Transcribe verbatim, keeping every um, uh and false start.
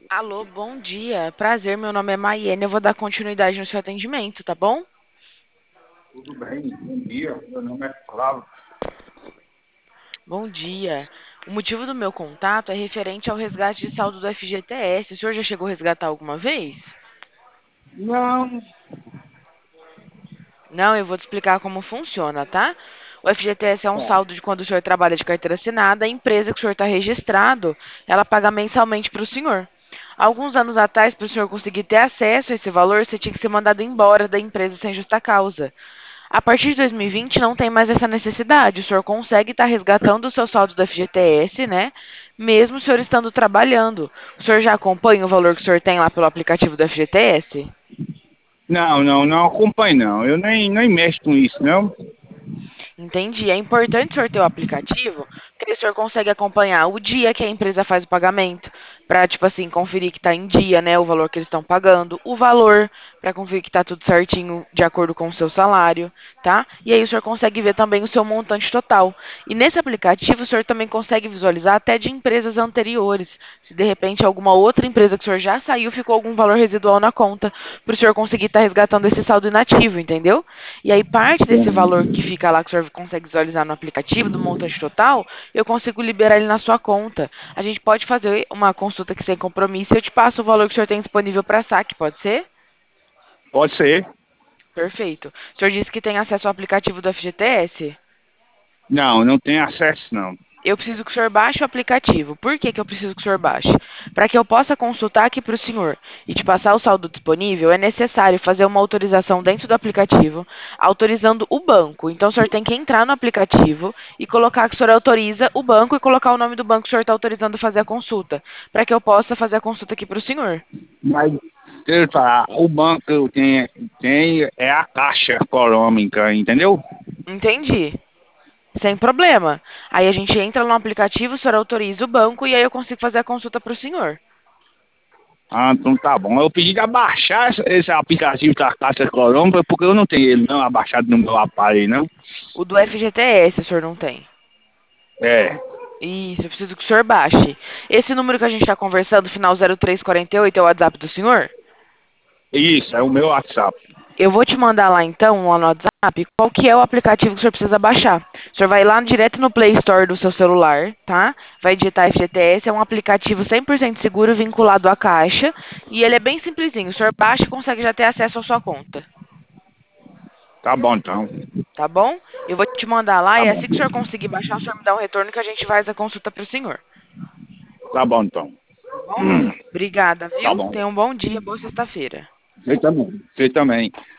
Alô, bom dia. Prazer, meu nome é Maiene. Eu vou dar continuidade no seu atendimento, tá bom? Tudo bem, bom dia. Meu nome é Flávio. Bom dia. O motivo do meu contato é referente ao resgate de saldo do F G T S. O senhor já chegou a resgatar alguma vez? Não, Não, eu vou te explicar como funciona, tá? O F G T S é um tá. saldo de quando o senhor trabalha de carteira assinada. A empresa que o senhor está registrado, ela paga mensalmente para o senhor. Alguns anos atrás, para o senhor conseguir ter acesso a esse valor, você tinha que ser mandado embora da empresa sem justa causa. A partir de dois mil e vinte não tem mais essa necessidade. O senhor consegue estar resgatando o seu saldo do F G T S, né? Mesmo o senhor estando trabalhando. O senhor já acompanha o valor que o senhor tem lá pelo aplicativo do F G T S? Não, não, não acompanho não. Eu nem, nem mexo com isso, não. Entendi. É importante o senhor ter o aplicativo, porque aí o senhor consegue acompanhar o dia que a empresa faz o pagamento, para, tipo assim, conferir que está em dia, né, o valor que eles estão pagando, o valor, para conferir que está tudo certinho de acordo com o seu salário, tá? E aí o senhor consegue ver também o seu montante total. E nesse aplicativo o senhor também consegue visualizar até de empresas anteriores. Se de repente alguma outra empresa que o senhor já saiu ficou algum valor residual na conta, para o senhor conseguir estar resgatando esse saldo inativo, entendeu? E aí, parte desse valor que Tem. fica lá, que o senhor consegue visualizar no aplicativo, do montante total, eu consigo liberar ele na sua conta. A gente pode fazer uma consulta aqui sem compromisso. Eu te passo o valor que o senhor tem disponível para saque, pode ser? Pode ser. Perfeito. O senhor disse que tem acesso ao aplicativo do F G T S? Não, não tem acesso não. Eu preciso que o senhor baixe o aplicativo. Por que que eu preciso que o senhor baixe? Para que eu possa consultar aqui para o senhor e te passar o saldo disponível, é necessário fazer uma autorização dentro do aplicativo, autorizando o banco. Então, o senhor tem que entrar no aplicativo e colocar que o senhor autoriza o banco e colocar o nome do banco que o senhor está autorizando fazer a consulta, para que eu possa fazer a consulta aqui para o senhor. Mas, deixa eu falar, o banco que eu tenho, tenho é a Caixa Econômica, entendeu? Entendi. Sem problema. Aí a gente entra no aplicativo, o senhor autoriza o banco e aí eu consigo fazer a consulta para o senhor. Ah, então tá bom. Eu pedi de abaixar esse, esse aplicativo da Caixa Econômica porque eu não tenho ele não abaixado no meu aparelho, não. O do F G T S o senhor não tem. É, Isso, eu preciso que o senhor baixe. Esse número que a gente está conversando, final zero três quarenta e oito, é o WhatsApp do senhor? isso, é o meu WhatsApp. Eu vou te mandar lá então, lá no WhatsApp, qual que é o aplicativo que o senhor precisa baixar. O senhor vai lá direto no Play Store do seu celular, tá? Vai digitar F G T S, é um aplicativo cem por cento seguro vinculado à Caixa, e ele é bem simplesinho. O senhor baixa e consegue já ter acesso à sua conta, Tá bom então. tá bom? Eu vou te mandar lá Tá e bom. assim que o senhor conseguir baixar, o senhor me dá um retorno que a gente faz a consulta para o senhor, Tá bom então. tá bom? Obrigada, Tá viu? bom. Tenha um bom dia, boa sexta-feira. Você também. Você também.